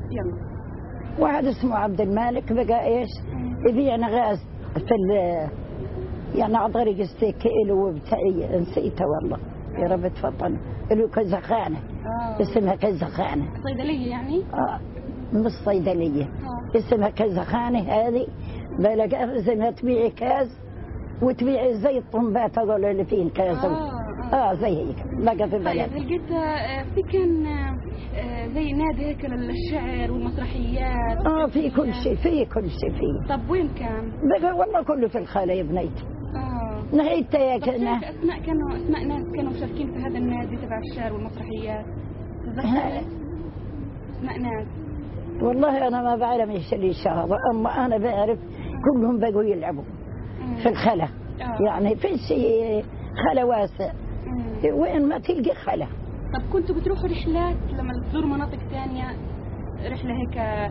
يلا. واحد اسمه عبد المالك بقى ايش يبيعنا غاز في يعني على طريق استيكيل وبتاعي نسيته والله يا رب تفضل له كذا خانه اسمها كذا خانه صيدليه يعني؟ مش صيدليه اسمها كذا خانه هذه بلقى زي ما تبيعي كاز وتبيعي زي الطنبات هذول اللي فيه الكاز زي هيك بقى في البلد. لقيت في كان زي نادي هيك للشعر والمسرحيات في كل شيء كل شيء فيه. طب وين كان؟ بقى والله كله في الخالة يا بنيتي. نهيتها يا كنا اسماء ناس كانوا مشاركين في هذا النادي تبع الشعر والمسرحيات تذكري اسماء ناس؟ والله انا ما بعلم ايش اللي شهر اما انا بعرف كلهم بقوا يلعبوا في الخلا يعني في شيء خلا واسع وين ما تلقي خلا. طب كنتوا بتروحوا رحلات لما تزوروا مناطق ثانيه رحله هيك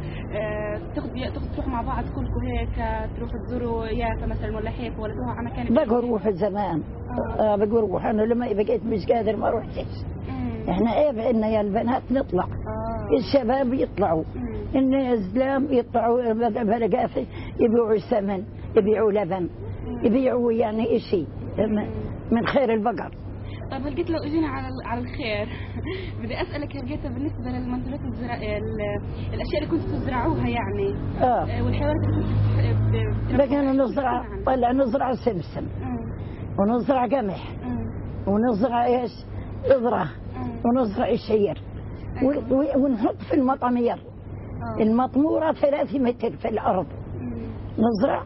تروحوا مع بعض كلكم هيك تروحوا تزوروا يافا مثلا ولا حيفا ولا تروحوا على مكان؟ بقوا نروح زمان بقوا نروح انا لما بقيت مش قادر ما روحتش. احنا عيب عندنا يا البنات نطلع الشباب يطلعوا الزلام يطلعوا بلقافي يبيعوا سمن يبيعوا لبن يبيعوا يعني اشي من خير البقر. طيب هلقيت لو اجينا على الخير بدي اسالك هلقيتها بالنسبه للمنتجات الاشياء اللي كنتوا تزرعوها يعني والحيوانات اللي كنتوا بقينا نزرع طلع نزرع سمسم ونزرع قمح ونزرع ايش ذره ونزرع الشعير ونحط في المطمير المطموره 3 متر في الارض نزرع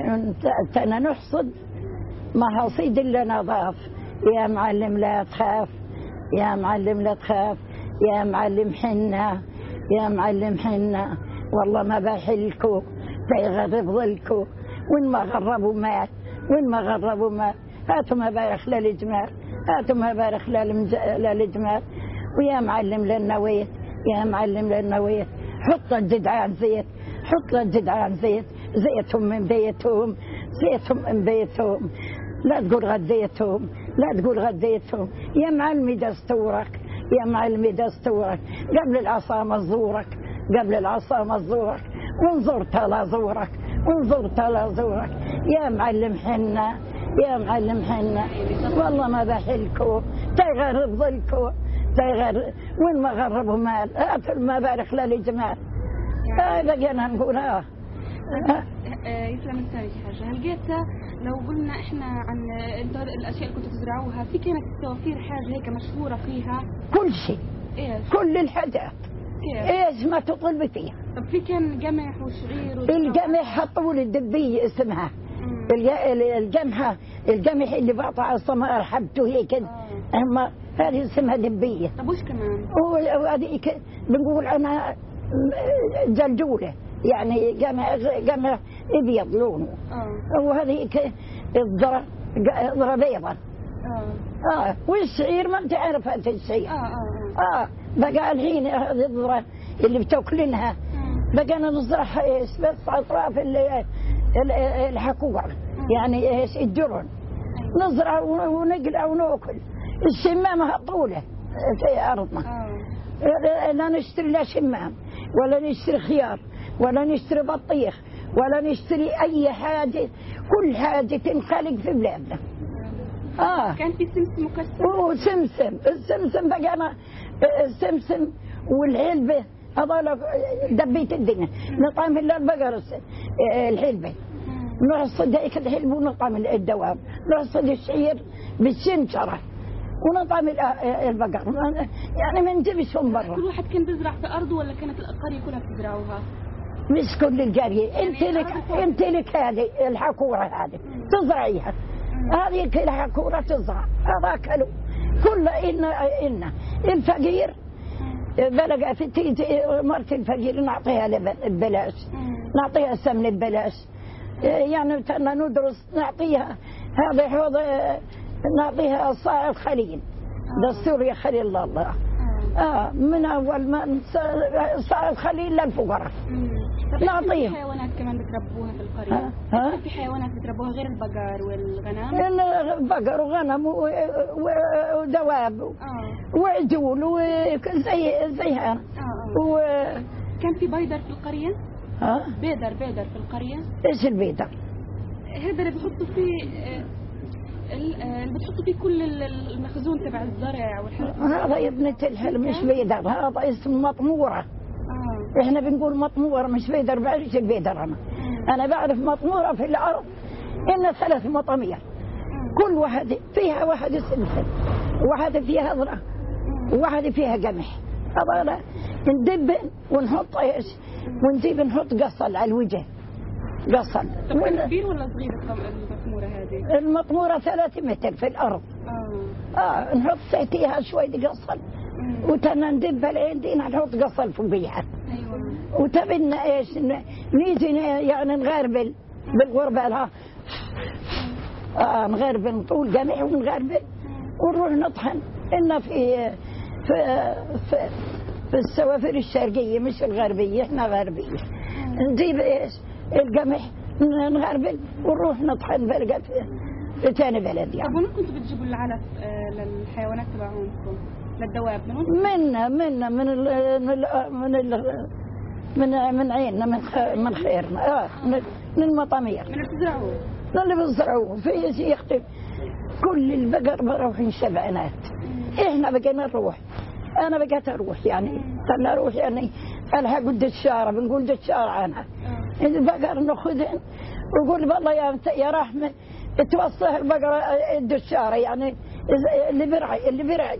نحصد محاصيل الا نضاف. يا معلم لا تخاف يا معلم لا تخاف يا معلم حنا يا معلم حنا والله ما بحلكو تيغرب ظلكو وين ما غربوا مات وين ما غربوا مات هاتوا ما بارخ للجمال هاتوا ما بارخ للجمال ويا معلم للنويت يا معلم للنويت حط الجدعان زيت حط الجدعان زيت زيتهم من بيتهم زيتهم من بيتهم لا تقول غديتهم لا تقول غديتهم يا معلمي دستورك يا معلمي دستورك قبل العصا مزورك قبل العصا مزورك وانظر تلا زورك وانظر تلا زورك يا معلم حنا يا معلم حنا والله ما بحلكو تيغرب ظلكو تيغرب وين ما غربوا مال هاتوا ما بارك للجمال بقينا نقول يسلم لسانك حاجة. هلقيتها لو قلنا احنا عن الاشياء اللي كنتوا تزرعوها في كانت توفير حاجة هيك مشهورة فيها؟ كل شيء كل الحاجات ايش ما تطلبي فيها. طب في كان قمح وشعير القمح حطوا لي الدبية اسمها القمح اللي بقطع السمار حبته هيك اما هذه اسمها دبية. طب وش كمان؟ وهذه بنقول انا جلجولة يعني قمح ابيض لونه وهذه الذره بيضاء والشعير ما انت عارفه الشعير بقى الحين هذه الذره اللي بتاكلينها بقى نزرعها ايش بس اطراف الحكوع يعني ايش الجرن نزرع ونقلع وناكل الشمامه طوله في ارضنا لا نشتري لا شمام ولا نشتري خيار ولا نشتري بطيخ ولا نشتري اي حاجه كل حاجه تنخلق في بلادنا. كان في سمسم مكسر السمسم بقى انا السمسم والعلبه هذول دبيت الدنيا نطعم الا البقر الحلبه نحصد هيك الحلب ونطعم الدواب نحصد الشعير بالشنشره ونطعم البقر يعني ما نجيبش من برا. كل واحد كان بيزرع في ارضه ولا كانت القريه كلها بتزرعوها؟ مش كل القريه يعني انت لك هذه الحكوره هذه تزرعيها هذه الحكوره تزرع هذا كله كله إن الفقير بلغ في تيجي مرت الفقير نعطيها ببلاش نعطيها السمن ببلاش يعني ندرس نعطيها هذا نعطيها صاع خليل دستور يا خليل الله من اول ما صاع خليل للفقراء نعطيها. في حيوانات كمان بتربوها في القريه؟ في حيوانات بتربوها غير البقر والغنم؟ البقر وغنم ودواب وعجول وزي هذا كان في بيدر في القرية؟ ها؟ بيدر في القرية؟ ايش البيدر؟ هذا اللي بحطوا فيه اللي بتحطوا فيه كل المخزون تبع الزرع والحاجات. هذا يا بنت الحل مش بيدر، هذا اسم مطمورة. احنا بنقول مطمورة مش بيدر، بعرفش البيدر انا بعرف مطمورة في الارض ان 3 مطامير، كل واحدة فيها واحدة سلسل، وواحدة فيها ذرة، وواحدة فيها قمح. هذا ندب ونحط ايش، ونجيب نحط قصل على الوجه، قصل. كبير ولا صغير المطمورة هذه؟ المطمورة 3 متر في الارض. نحط تحتيها شوية قصل، وتنا ندبها لين دينا نحط قصل فوقيها. ايوه. وتبنا ايش نيجي يعني نغربل بالغربة لها، نغربل نطول قمح ونغربل ونروح نطحن. إن في السوافر الشرقية مش الغربية، احنا غربية. نجيب ايش القمح نغربل ونروح نطحن بلقى في ثاني بلد يعني. طب وين كنتوا بتجيبوا العلف للحيوانات تبعونكم، للدواب؟ من عيننا، من خيرنا، من المطامير، من اللي بتزرعوه. من اللي بنزرعوه. في شيء يختلف، كل البقر بروحين شبعنات. احنا بقينا نروح، انا بقيت اروح يعني، خلنا اروح يعني الحق الدشاره، بنقول دشاره انا. البقر ناخذهن ويقول والله يا رحمه توصل البقره الدشاره يعني اللي برعي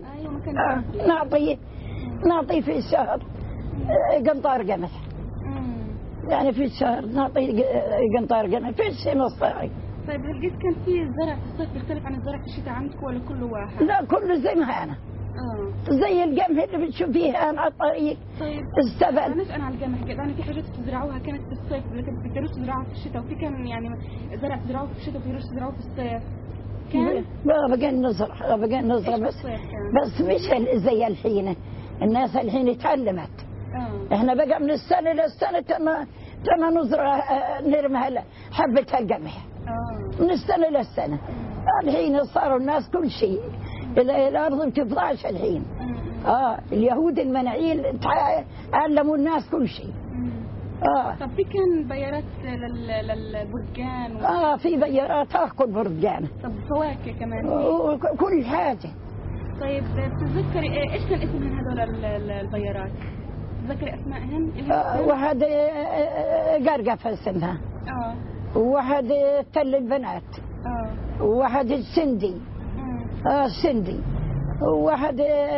نعطيه في الشهر قنطار قمح. يعني في الشهر نعطيه قنطار قمح في السنه الصاعي. طيب لقيت كان في زرع في الصيف بيختلف عن الزرع في الشتاء عندكم ولا كله واحد؟ لا كله زي ما انا. زي القمح اللي بتشوفيه انا على الطريق. طيب السبل. انا على القمح، انا في حاجات بتزرعوها كانت في الصيف لكن بتقدروش تزرعوها في الشتاء، وفي كان يعني زرع تزرعوه في الشتاء وفي تزرعوه في الصيف. كان بقينا نزرع بس مش زي الحين. الناس الحين تعلمت. احنا بقى من السنه للسنه تنا نزرع نرمي حبه القمح. من السنه للسنه. الحين صاروا الناس كل شيء، الارض ما بتطلعش الحين. اليهود المناعيل علموا الناس كل شيء. طب في كان بيارات للبرتقال في بيارات تاكل برتقال. طب فواكه كمان كل حاجه. طيب بتتذكري ايش كان اسمهم هذول البيارات؟ تذكري اسمائهم؟ واحد قرقف اسمها، وواحد تل البنات، وواحد السندي، السندي، وواحد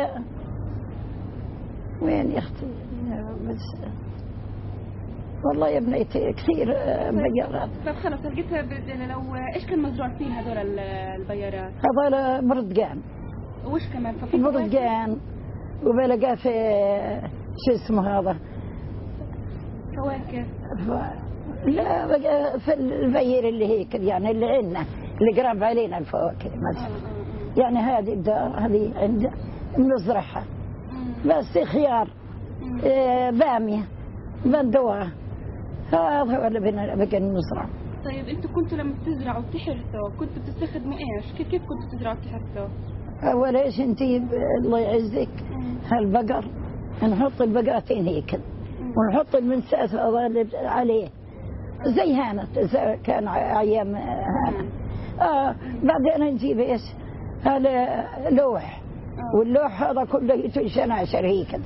وين يا اختي بس والله يا بنيتي كثير بيارات. طيب خلص لقيتها لو ايش كان مزروع فيه هذول البيارات؟ هذول برتقال. وش كمان؟ برتقال وبلقى في شو اسمه هذا فواكه. لا بقى في البير اللي هيك يعني اللي عندنا اللي قرب علينا الفواكه مثلا. يعني هذه الدار هذه عند نزرعها بس خيار، باميه، بندوره، هذا هو اللي بقى نزرع. طيب انتوا كنتوا لما بتزرعوا تحرثوا كنتوا بتستخدموا ايش؟ كيف كنتوا تزرعوا تحرثوا؟ اول ايش نجيب الله يعزك هالبقر، نحط البقرتين هيك ونحط المنساس عليه زي هانت كان ايام هانا. بعدين نجيب ايش هذا لوح، واللوح هذا كله شناشر هيك.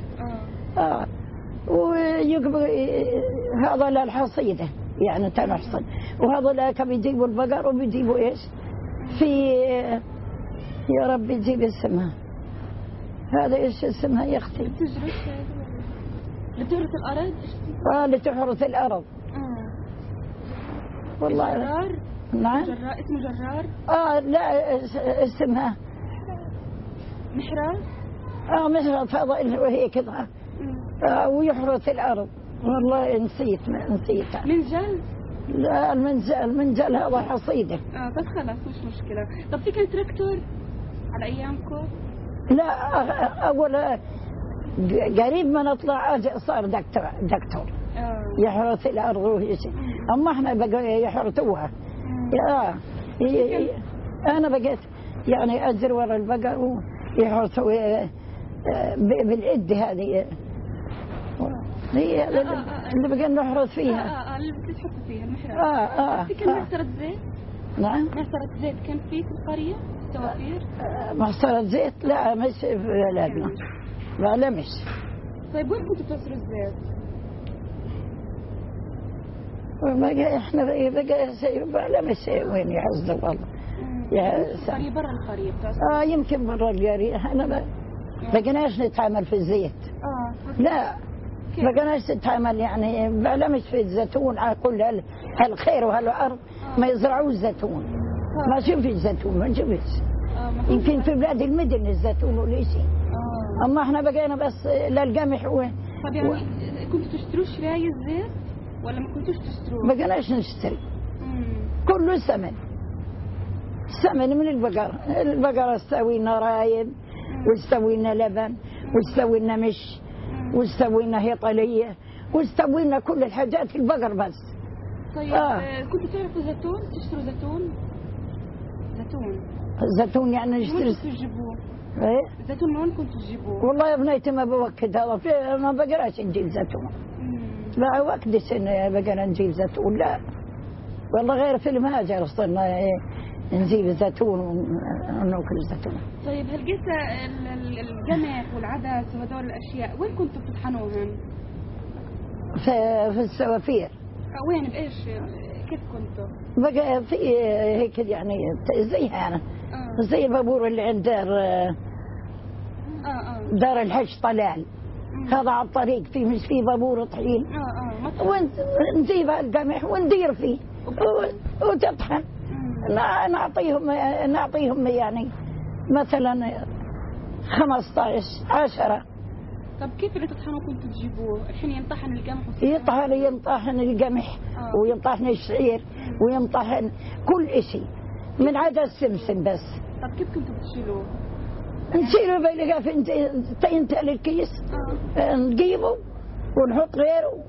ويقبل هذا للحصيده يعني تنحصد، وهذا لا بيجيبوا البقر وبيجيبوا ايش في يا رب يجيب اسمها هذا ايش اسمها يا اختي؟ لتحرث الارض. لتحرث الارض. والله جرار. نعم اسمه جرار. لا اسمها محرث. محرث فضل وهي كذا. ويحرث الارض. والله نسيتها. منجل. لا المنجل هذا حصيده. بس خلاص مش مشكله. طب في كان تراكتور على ايامكم؟ لا اول قريب ما نطلع صار دكتور يحرث الارض وهي شيء. اما احنا بقى يحرثوها. انا بقيت يعني اجر ورا البقر ويحرثوا بالإد هذه هي اللي بقى نحرث فيها. اللي بتحط فيها المحراب. في كان معصرة زيت؟ نعم. معصرة زيت كان في القرية السوافير؟ معصرة زيت لا مش في بلادنا. لا مش. طيب وين كنتوا تعصروا الزيت؟ بقى احنا بقى لا مش وين يحصل والله. القرية برا القرية بتعصروا؟ يمكن برا القرية. احنا بقناش نتعامل في الزيت. لا بقناش نتعامل يعني لا مش في الزيتون على كل هالخير وهالارض ما يزرعوش زيتون. ما شوفش زيتون ما نشوفش. يمكن في بلاد المدن الزيتون ولا شيء. اما احنا بقينا بس للقمح طب يعني كنتوا تشتروا شراي الزيت ولا ما كنتوش تشتروه؟ ما بقيناش نشتري. كله ثمن من البقرة تسوي لنا رايب وتسوي لنا لبن وتسوي لنا مش وتسوي لنا هيطلية وتسوي لنا كل الحاجات البقر بس. طيب كنتوا تعرفوا زيتون؟ تشتروا زيتون؟ زيتون يعني نشتري. وين كنتوا تجيبوه؟ ايه؟ زيتون من وين كنتوا تجيبوه؟ والله يا بنيتي ما بوكد هذا ما بقراش نجيب زيتون. لا وقتش بقينا نجيب زيتون لا والله غير في المهاجر صرنا نجيب زيتون وناكل زيتون. طيب هل قلت القمح والعدس وهذول الاشياء وين كنتوا بتطحنوهم؟ في السوافير. وين بايش كيف كنتوا؟ بقى في هيك يعني زيها أنا زي البابور اللي عند دار الحج طلال. هذا على الطريق في مش في بابور طحين. ونجيب القمح وندير فيه وتطحن. نعطيهم يعني مثلا 15 10. طب كيف اللي تطحنوا كنتوا تجيبوه؟ الحين ينطحن القمح ينطحن القمح وينطحن الشعير وينطحن كل شيء من عدا السمسم بس. طب كيف كنتوا بتشيلوه؟ نشيله بلقى في انت الكيس نجيبه ونحط غيره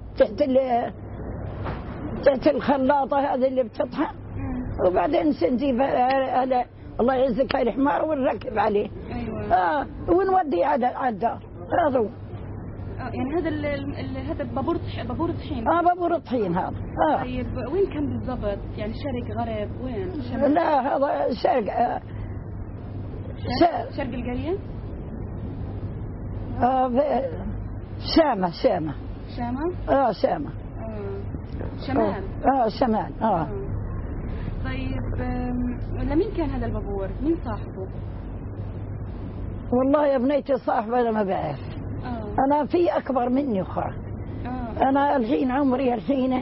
تحت الخلاطة هذه اللي بتطحن وبعدين نجيب الله يعزك الحمار ونركب عليه. ونودي على الدار. هذا يعني هذا بابور طحين. بابور طحين هذا. طيب وين كان بالضبط؟ يعني شرق غرب وين؟ شمال؟ لا هذا شرق. شرق القرية؟ شامة. شامة؟ شامة. شمال. شمال. طيب لمين كان هذا البابور؟ مين صاحبه؟ والله يا بنيتي صاحبه أنا ما بعرف. أنا في أكبر مني أخرى. أنا الحين عمري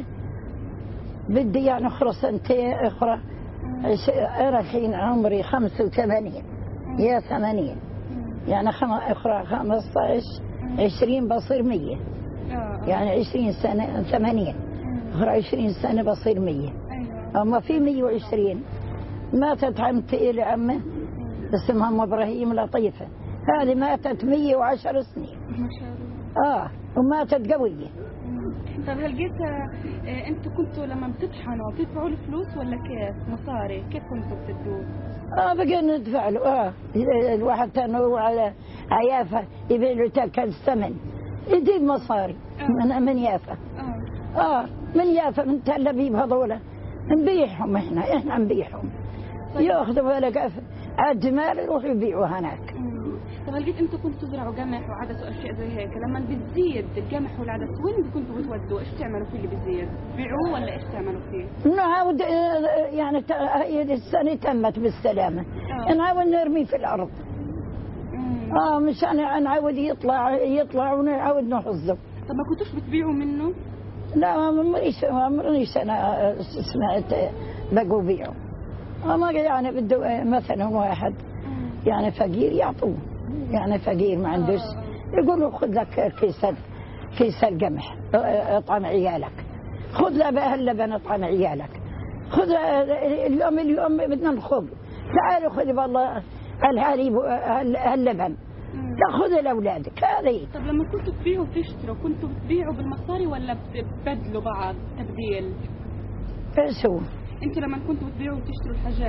بدي يعني أخرى سنتين أخرى. أنا الحين عمري 85 يا 80 يعني أخرى 15 20 بصير 100 يعني 20 سنة 80 أخرى 20 سنة بصير 100. أما في 120 ماتت عمتي إلى عمه اسمها أم إبراهيم لطيفة. هذه ماتت 110 سنين. ما شاء الله. وماتت قوية. طيب هل قلت انتوا كنتوا لما بتطحنوا بتدفعوا له فلوس ولا كيف؟ مصاري كيف كنتوا بتدوه؟ بقينا ندفع له. الواحد كان هو على عيافة يبيع له تاكل الثمن يجيب مصاري من يافا. من يافا من تل أبيب هذولا نبيعهم احنا نبيعهم. ياخذوا بالك الجمال يروحوا يبيعوا هناك. طب هل قلت انتوا كنتوا تزرعوا قمح وعدس واشياء زي هيك لما بتزيد القمح والعدس وين كنتوا بتودوا؟ ايش تعملوا فيه اللي بتزيد؟ بيعوه ولا ايش تعملوا فيه؟ نعاود يعني السنة تمت بالسلامة. نعاود نرميه في الأرض. مش أنا نعاود يطلع ونعاود نحفظه. طب ما كنتوش بتبيعوا منه؟ لا مريش أنا سمعت بقوا بيعوا. ما يعني بده مثلا واحد يعني فقير يعطوه يعني فقير ما عندوش يقول له خذ لك كيس القمح اطعم عيالك، خذ له اللبن اطعم عيالك، خذ اليوم بدنا الخبز تعالوا خذ والله الحليب اللبن لا خذ لاولادك. هذه طب لما كنتوا تبيعوا وتشتروا كنتوا بتبيعوا بالمصاري ولا بتبدلوا بعض تبديل؟ ايش هو؟ انتوا لما كنتوا بتبيعوا وتشتروا الحاجات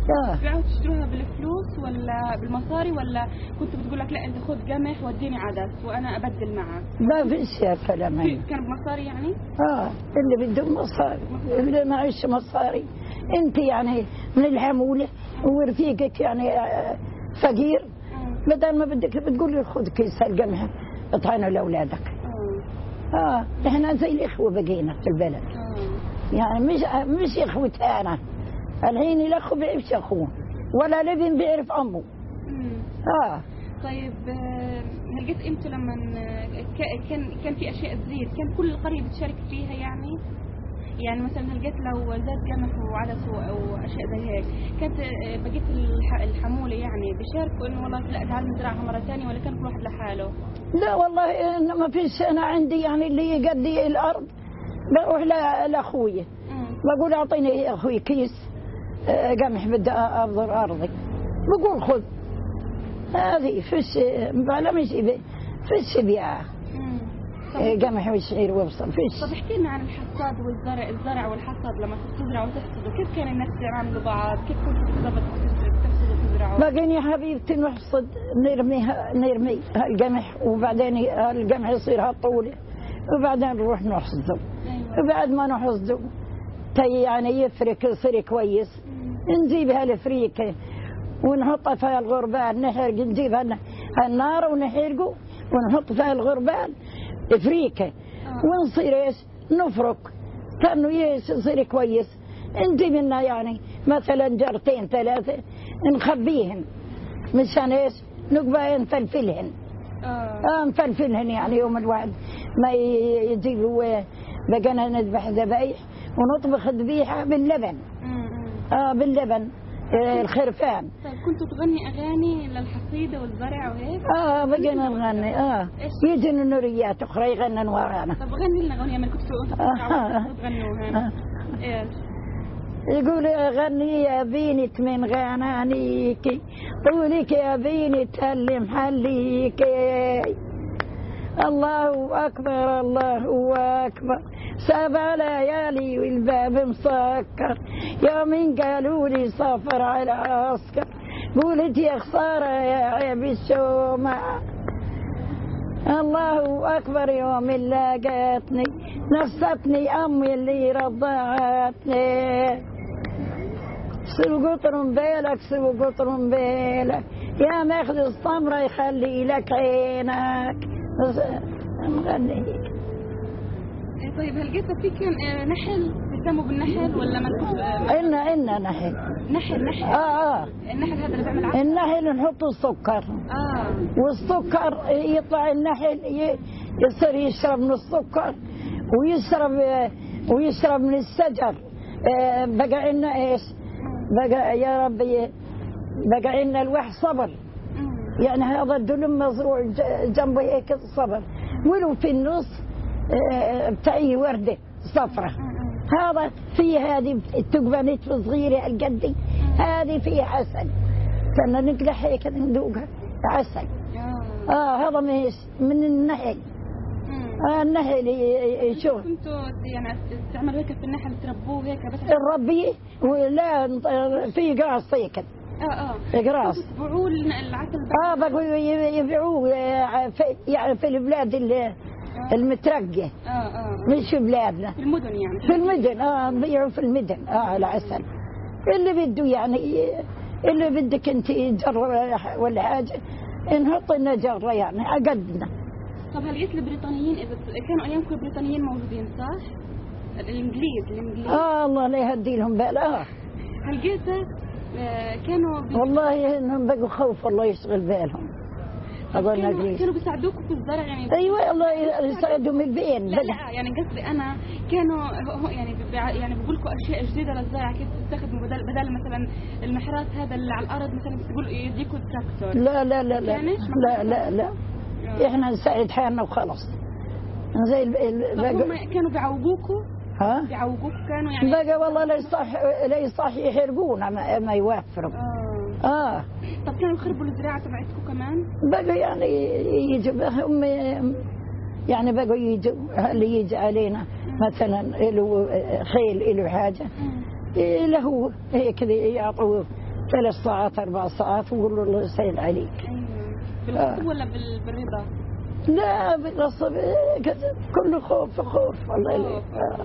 تبيعوها تشتروها بالفلوس ولا بالمصاري، ولا كنت بتقول لك لا انت خذ قمح وديني عدس وانا ابدل معك؟ ما فيش يا كلام. كان بمصاري يعني؟ اللي بده مصاري، اللي معيش مصاري. انت يعني من الحمولة ورفيقك يعني فقير، بدل ما بدك بتقول لي خذ كيس القمح اطعنا لاولادك. احنا زي الاخوه بقينا في البلد. يعني مش اخوتنا الحين. الاخو بيعرفش اخوه ولا لبن بيعرف امه. طيب هل جيت امتى لما كان في اشياء تزيد كان كل القريه بتشارك فيها يعني مثلا هل جيت لو زاد قمح وعدس او اشياء زي هيك كانت بقيت الحموله يعني بيشاركوا انه والله لا تعال نزرعها مره ثانيه، ولا كان كل واحد لحاله؟ لا والله ما فيش. انا عندي يعني اللي يقضي الارض بروح لاخوي بقول اعطيني يا اخوي كيس قمح بدي ابذر ارضي، بقول خذ هذه فيش بلا مش فيش بيعه قمح وشعير وبصل فيش. طب احكي لنا عن الحصاد الزرع والحصاد لما تزرعوا وتحصدوا، كيف كان الناس يعاملوا بعض؟ كيف كنتوا تحصدوا وتزرعوا؟ باقيني يا حبيبتي نحصد نرمي القمح، وبعدين القمح يصير هالطول، وبعدين نروح نحصده. وبعد ما نحصده يعني يفرك يصير كويس، نجيب هالفريكه ونحطها في الغربال نحرق، نجيب النار ونحرقه ونحط فيها الغربال فريكه ونصير ايش نفرك كانه يصير كويس. نجيب لنا يعني مثلا جرتين ثلاثه نخبيهن مشان ايش نقبل نفلفلهن. نفلفلهن يعني يوم الواحد ما يجيبوا بقينا نذبح ذبايح ونطبخ ذبيحه باللبن. باللبن الخرفان. طيب كنتوا تغني اغاني للحصيده والزرع وهيك؟ بقينا نغني. يجي النوريات اخرى يغنن ورانا. طب غني لنا اغنيه من كنتوا تغنوها. ايش؟ يقول غني يا بينت من غنانيكي طولك يا بينت اللي محليكي، الله أكبر الله أكبر 7 ليالي والباب مسكر، يومين قالوا لي سافر على عسكر، قلت يا خسارة يا عيب الشومة، الله أكبر يوم لاقتني نستني أمي اللي رضعتني، سوق قطر بالك سوق قطر بالك يا ماخذ الصمرة يخلي لك عينك. نغني. طيب هل قصة في كان نحل بيسموا بالنحل ولا ما تكونش؟ إلنا نحل. نحل النحل هذا اللي بيعمل عسل. النحل نحط السكر. والسكر يطلع النحل يصير يشرب من السكر ويشرب من الشجر. بقى لنا ايش؟ بقى يا ربي بقى لنا الوح صبر. يعني هذا الدلم مزروع جنبه هيك الصبر، ولو في النص بتاعي وردة صفرة. هذا في هذه التقبانات صغيرة القدي، هذه فيها عسل، كنا نقلح هيك ندوقها عسل. هذا من النحل. النحل شوف كنتوا يعني تعملوا هيك في النحل تربوه هيك بس نربيه ولا في قراص هيك قراص يبيعوه العسل. بقوا يبيعوه يعني في البلاد المترقية. مش في بلادنا في المدن يعني في المدن. بيعوا في المدن العسل اللي بده يعني اللي بدك انت جرة ولا حاجة نحط لنا جرة يعني عقدنا. طب هل لقيت البريطانيين إذا كانوا أيامكم البريطانيين موجودين صح؟ الإنجليز الله لا يهدي لهم بال. هل لقيت كانوا والله إنهم بقوا خوف الله يشغل بالهم. كانوا بيساعدوكم في الزرع يعني؟ ايوه الله يساعدهم البين. لا يعني قصدي انا كانوا يعني بيقول لكم اشياء جديده للزرع كيف تستخدموا بدل مثلا المحرات هذا اللي على الارض مثلا تقول يديكم تراكتور. لا لا لا لا لا لا لا احنا نساعد حالنا وخلاص زي هم كانوا بيعوقوكوا؟ بيعوقوكوا كانوا يعني بقى والله لا يصح يحرقونا ما يوفروا. طب كانوا يخربوا الزراعة تبعتكم كمان؟ بقوا يعني يجوا هم يعني بقوا يجوا اللي يجي علينا مثلا له خيل له حاجة له هيك يعطوه 3 ساعات 4 ساعات وقول له الله يسهل عليك. بالغصب ولا بالرضا؟ لا بالغصب، كله خوف خوف والله يليك.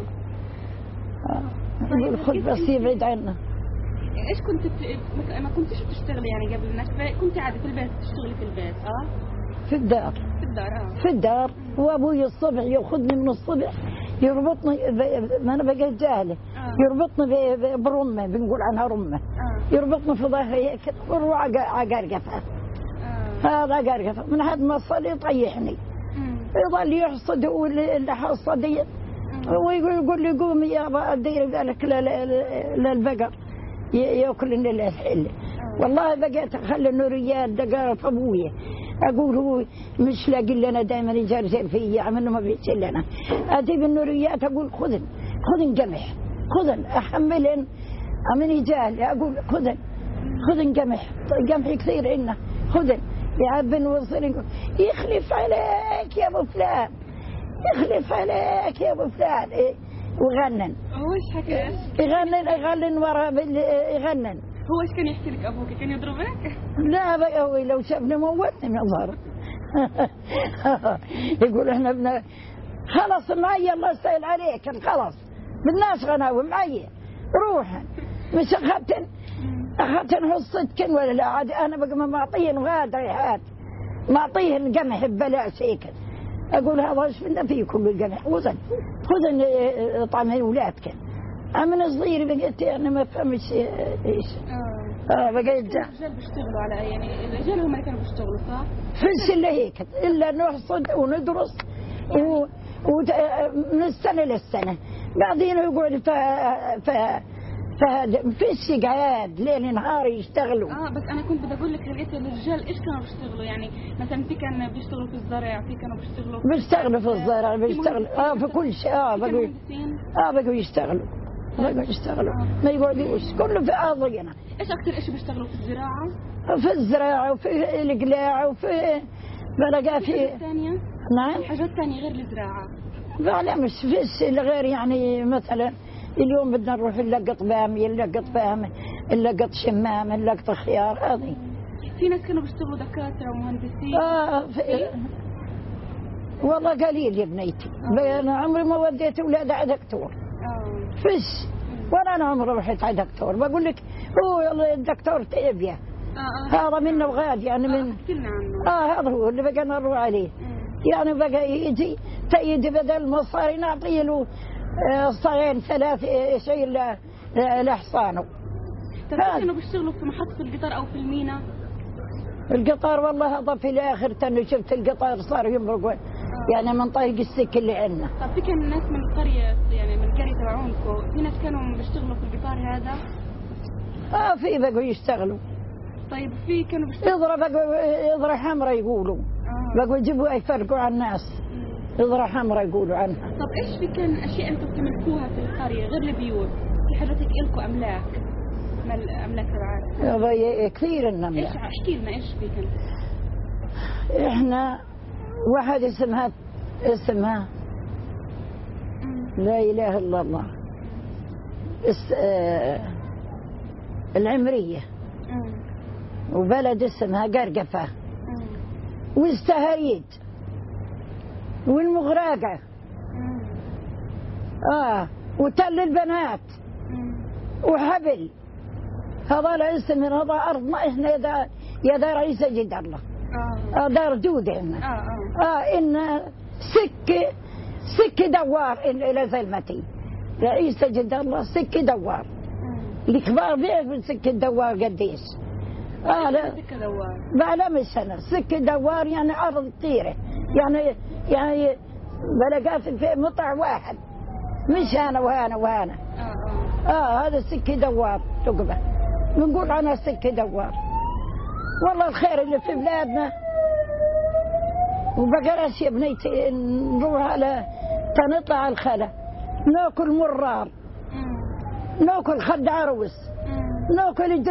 يقول خذ بس يبعد عنا. ايش كنت ما كنتش بتشتغلي يعني قبل انك كنت قاعده في البيت تشتغلي في البيت؟ في الدار. في الدار وابوي الصبح ياخذني من الصبح يربطني ما انا بقيت جاهله. يربطني برمه، بنقول عنها رمه. يربطني في ظهري هيك وروح على قرقفه. هذا قرقفه من حد ما صار يطيحني. يظل يحصد اللي حصدي ويقول لي قومي يا ادير بالك للبقر ياكل الحله. والله بقيت اخلي النوريات دقاره في ابويا، اقول هو مش لاقي لنا دائما يجرجر فيا عمل ما بيتش لنا. اجيب النوريات اقول خذن قمح، خذن احملن امني جاهل اقول خذن قمح كثير عنا، خذن يعبن وصل يخلف عليك يا ابو فلان، يخلف عليك يا ابو فلان. وغنن. هو ايش حكى؟ يغنن ورا يغنن. هو ايش كان يحكي لك ابوك؟ كان يضربك؟ لا بقى لو شافني موتني من ظهر. يقول احنا خلص معي الله يسهل عليك، خلص بدناش غناوي معي روحا. مش اخذتن حصتكن ولا لا؟ عاد انا بقى ما معطيهن غاد ريحات، معطيهن قمح ببلاش هيك. اقول هذا ايش بدنا فيه كل القمح؟ خذن طعمين ولادك. عمنا صغير بقيت انا ما فهمش ايش. بقيت الرجال بيشتغلوا على يعني الرجال هم اللي كانوا بيشتغلوا صح؟ فيش الا هيك، الا نحصد وندرس من السنه للسنه. بعدين يقعد فيش قاعد ليل نهار يشتغلوا. بس انا كنت بدي اقول لك لقيت الرجال ايش كانوا بيشتغلوا؟ يعني مثلا في كانوا بيشتغلوا في الزرع، في كانوا بيشتغلوا في الزرع، بيشتغلوا في كل شيء. بقوا يشتغلوا ما يقعدوش كله في ارضنا. ايش اكثر شيء بيشتغلوا في الزراعه؟ في الزراعه وفي القلاع وفي بلقى في حاجات ثانيه. نعم حاجات ثانيه غير الزراعه. لا مش فيش غير يعني مثلا اليوم بدنا نروح نلقط باميه، نلقط فاهم، نلقط شمام، نلقط خيار. هذه في ناس كانوا بيشتغلوا دكاتره ومهندسين. والله قليل يا بنيتي. انا عمري ما وديت اولادي على دكتور. فيش ولا انا عمري رحت على دكتور. بقول لك هو الدكتور تيبيا هذا منه وغاد يعني من هذا هو اللي بقى نروح عليه. يعني بقى يجي تيجي بدل مصاري نعطيه له صاغين 3 يشيل لحصانه. كانوا بيشتغلوا في محطة القطار أو في المينا؟ القطار والله هذا في الآخر تاني شفت القطار صار يمرق يعني من طريق السكة اللي عندنا. طب في كان ناس من القرية يعني من القرية تبعونكم في ناس كانوا بيشتغلوا في القطار هذا؟ في بقوا يشتغلوا. طيب في كانوا بيشتغلوا يضرب حمرة يقولوا. بقوا يجيبوا يفرقوا عن الناس. يضرب حمرة يقولوا عنها. طب ايش في كان اشياء انتم بتملكوها في القرية غير البيوت؟ في حضرتك لكم املاك؟ املاك تبعات؟ كثير النملة. ايش احكي لنا ايش في كان؟ احنا واحد اسمها لا اله الا الله العمرية، وبلد اسمها قرقفة، واستهريد، والمغراقة، وتل البنات، وحبل. هذا اسم من هذا أرضنا إحنا يا دار عيسى جد الله. دار جودة إحنا. إن سكة دوار إلى زلمتي عيسى جد الله. سكة دوار الكبار بيعرفوا سكة دوار قديش. لا سكة دوار بعلمش أنا. سكة دوار يعني أرض كثيرة، يعني بلقات في مطع واحد، مش أنا وأنا. هذا سكة دوار تقبل، بنقول عنها سكة دوار. والله الخير اللي في بلادنا. وبقراش يا بنيتي نروح على تنطلع الخلا ناكل مرار، ناكل خد عروس، ناكل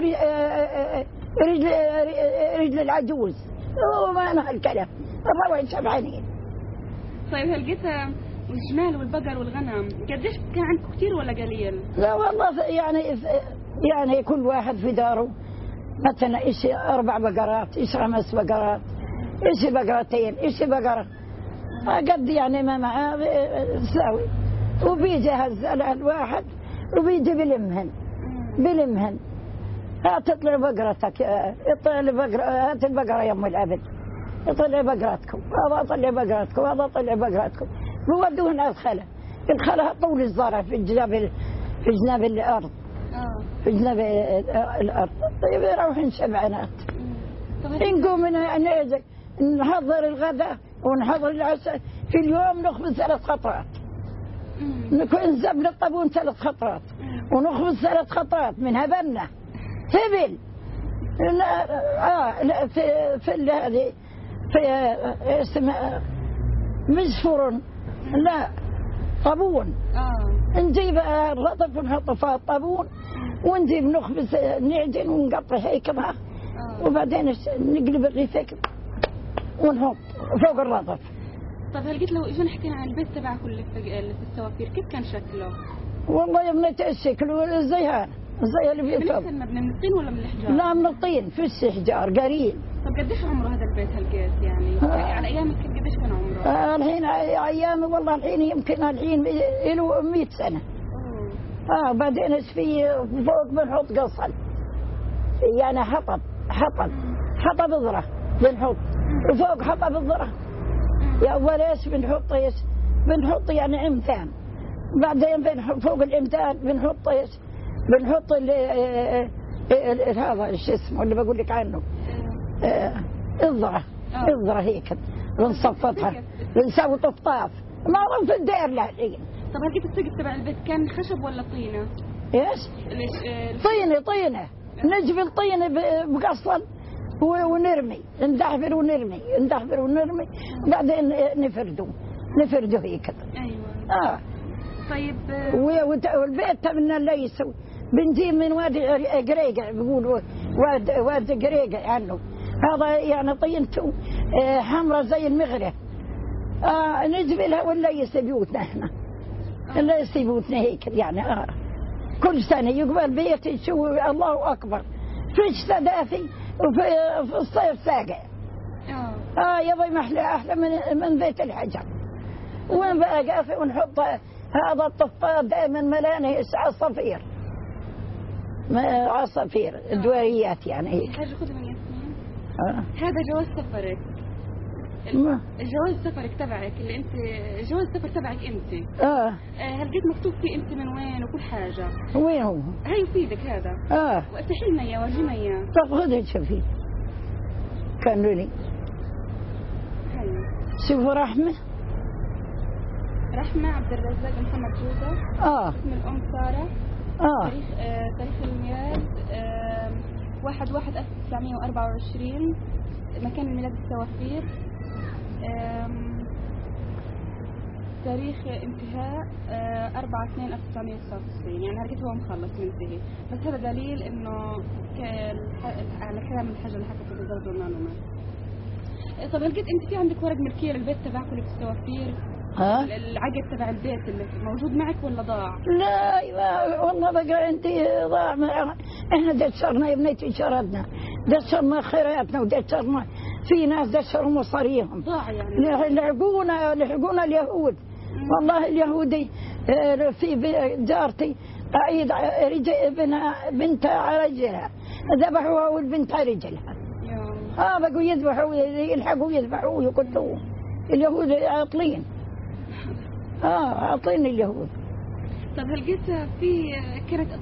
رجل العجوز، وما أنا هالكلام الروعين شبعانين. طيب هلقيت الجمال والبقر والغنم قديش كان عندكم كثير ولا قليل؟ لا والله يعني كل واحد في داره مثلا إشي 4 بقرات، إشي 5 بقرات، إشي بقرتين، إشي بقرة، قد يعني ما معاه تساوي. وبيجهز الواحد وبيجي بلمهن تطلع بقرتك، اطلع بقرة، هات البقرة يا ام العبد، اطلع بقرتكم، هذا اطلع بقرتكم، هذا اطلع بقرتكم، بودوهن الخلا طول الزرع في جناب الارض، في جناب الارض. طيب يروحن شبعنات. نقوم نحضر الغداء ونحضر العشاء، في اليوم نخبز 3 خطرات، ننزل من الطابون 3 خطرات، ونخبز 3 خطرات من هبلنا هبل. في هذه في اسمها مش فرن، لا طابون. نجيب الرطب ونحطه في الطابون، ونجيب نخبز نعجن ونقطع هيك كذا، وبعدين نقلب الريفك ونحط فوق الرطب. طيب هل قلت لو اجينا حكينا عن البيت تبعكم اللي في السوافير، كيف كان شكله؟ والله يا بنيتي الشكل زي هذا، زي اللي في الفوق. من الطين ولا من الحجار؟ لا من الطين، فيش حجار قليل. طب قديش عمره هذا البيت هالقيت يعني؟ على ايامك قديش كان عمره؟ الحين ايامي والله الحين يمكن له 100 سنة. بعدين ايش في فوق بنحط قصل، يعني حطب ذرة بنحط، وفوق حطب الذرة. يا اول ايش بنحط ايش؟ بنحط يعني عمتان، بعدين فوق العمتان بنحط ايش؟ بنحط هذا ايش اسمه اللي بقول لك عنه، الذرة هيك بنصفطها، بنسوي طفطاف معروف في الدير للحين. طب هل السقف تبع البيت كان خشب ولا طينة؟ ايش؟ طينة نجيب الطينة بقصل ونرمي، ندحفر ونرمي، بعدين نفرده هيك. ايوه. طيب والبيت تبعنا ليس بنجيب من وادي قريقة، بيقولوا وادي قريقة عنه، هذا يعني طينته حمراء زي المغرب. نجيب لها وليس بيوتنا احنا، ليس بيوتنا هيك يعني. كل سنة يقبل بيتي شو الله أكبر، فيش سدافي وفي الصيف ساقع. يبي أحلى من بيت الحجر. وين بقى قافي ونحط هذا الطفاف دائما ملانه عصافير دواريات يعني هيك. حاجة خذي من ياسمين. هذا جواز سفرك، جواز سفرك تبعك اللي انت، جواز سفر تبعك انت. هل قد مكتوب فيه انت من وين وكل حاجة؟ وين هو؟ هاي يفيدك هذا. وافتحي لنا اياه ورجينا اياه. طب خذي شوفي. كانوا لي. شوفوا رحمة عبد الرزاق محمد جودة. اسم الأم سارة. تاريخ الميلاد 1/1/1924. مكان الميلاد السوافير. تاريخ انتهاء 4/2/1999. يعني هرجت هو مخلص منتهي، بس هذا دليل انه على كلام الحاجة اللي حكته بالضبط والمعلومات. طب هل قد انت في عندك ورق ملكية للبيت تبعكم اللي في السوافير؟ العقد تبع البيت اللي موجود معك ولا ضاع؟ لا والله بقى انت ضاع. احنا دشرنا يا بنيتي، شردنا دشرنا خيراتنا ودشرنا في ناس دشروا مصاريهم. ضاع يعني. لحقونا اليهود. والله اليهودي في جارتي عيد بنتها على رجلها، ذبحوها والبنت على رجلها. بقوا يذبحوا يلحقوا يذبحوا يقتلوا. اليهود عاطلين. عاطلين اليهود. طب هل قلت في كانت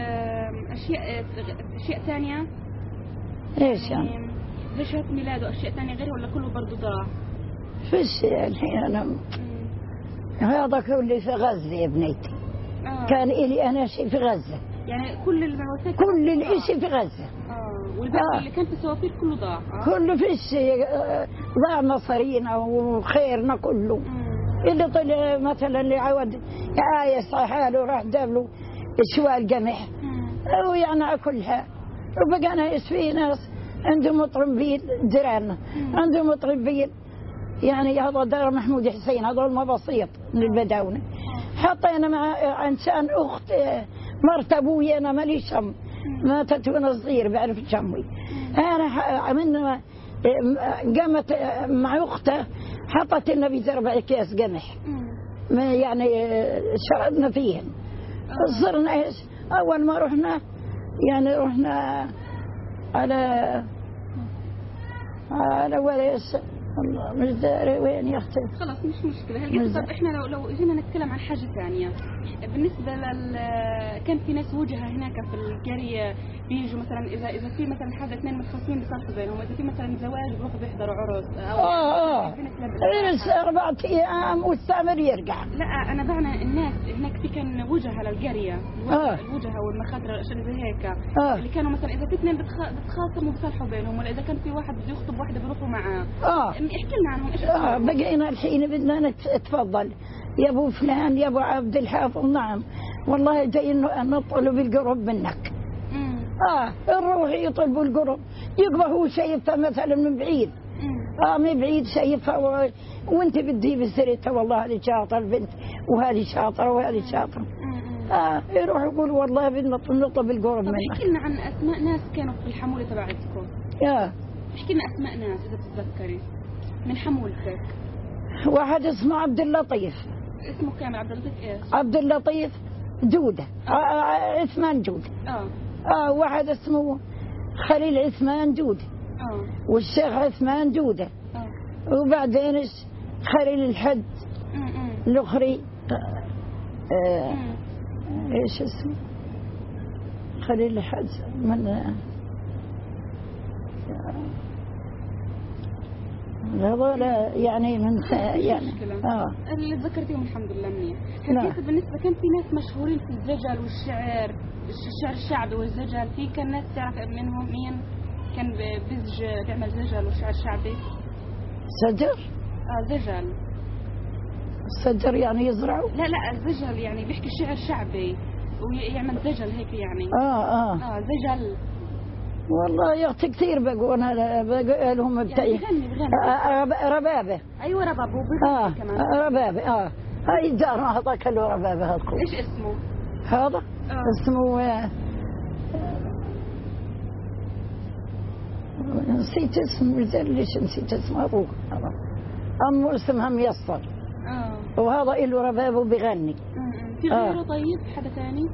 اشياء ثانيه؟ ايش يعني؟ زي شهادة ميلاد واشياء ثانيه غيرها ولا كله برضه ضاع؟ فيش الحين انا هذا كله في غزه يا بنيتي. كان إلي انا شيء في غزه، يعني كل المواسير كل الاشي في غزه. والباقي اللي كان في السوافير كله ضاع. كله فيش ضاع مصارينا وخيرنا كله. اللي طلع مثلا اللي عود عايس حاله راح جاب له شوال قمح ويعني كلها. وبقينا في ناس عندهم مطربين جيراننا، عندهم مطربين يعني هذا دار محمود حسين، هذول ما بسيط من البداونة. حطينا مع انسان اخت مرت ابوي انا مالي شم، ماتت وانا صغير بعرف شمي. انا من قامت مع اخته حطت لنا في 4 اكياس قمح يعني شربنا فيهم. صرنا ايش اول ما رحنا يعني رحنا على ولا والله مش داري وين يا اختي. خلاص مش مشكله. طب احنا لو اجينا نتكلم عن حاجه ثانيه بالنسبه كان في ناس وجهه هناك في القريه بيجوا مثلا اذا في مثلا حاجه 2 متخاصمين بيصالحوا بينهم، اذا في مثلا زواج بيروحوا بيحضروا عرس او عرس 4 ايام والثامر يرجع. لا انا بعنى الناس هناك في كان وجهه للقريه الوجهه والمخاطر والاشياء زي هيك اللي كانوا مثلا اذا في 2 بتخاصموا بيصالحوا بينهم، ولا اذا كان في واحد بده يخطب واحده بيروحوا معاه. احكي لنا عنهم ايش بقينا الحين بدنا نتفضل يا ابو فلان يا ابو عبد الحافظ. نعم والله جاي نطلب القرب منك. نروح يطلبوا القرب يقبل هو شايفها مثلا من بعيد من بعيد شايفها وانت بتجيب سيرتها والله هذه شاطره البنت وهذه شاطره وهذه شاطره. يروح يقول والله بدنا نطلب القرب منك. احكي لنا عن اسماء ناس كانوا في الحموله تبعتكم. احكي لنا اسماء ناس اذا بتتذكري من حمولتك. واحد اسمه عبد اللطيف. اسمه كامل عبد اللطيف ايش؟ عبد اللطيف جوده. عثمان جوده. واحد اسمه خليل عثمان جوده. والشيخ عثمان جوده. وبعدين خليل الحد الاخري ايش اسمه خليل الحد من هذول يعني من يعني اللي ذكرتيهم الحمد لله منيح. حكيت بالنسبه كان في ناس مشهورين في الزجل والشعر الشعبي والزجل، في كان ناس تعرف منهم مين كان بيعمل زجل وشعر شعبي؟ سجر؟ زجل. السجر يعني يزرعوا؟ لا الزجل يعني بيحكي شعر شعبي ويعمل زجل هيك يعني. زجل. والله يا اختي كثير بقوا لهم بتاعي ربابه. ايوه ربابه كمان ربابه. هاي جارنا هذاك له ربابه. هذا ايش اسمه هذا؟ اسمه نسيت اسمه. ليش نسيت اسمه ابوه أمه اسمها ميسر. وهذا له ربابه بيغني. في غيره طيب حدا ثاني؟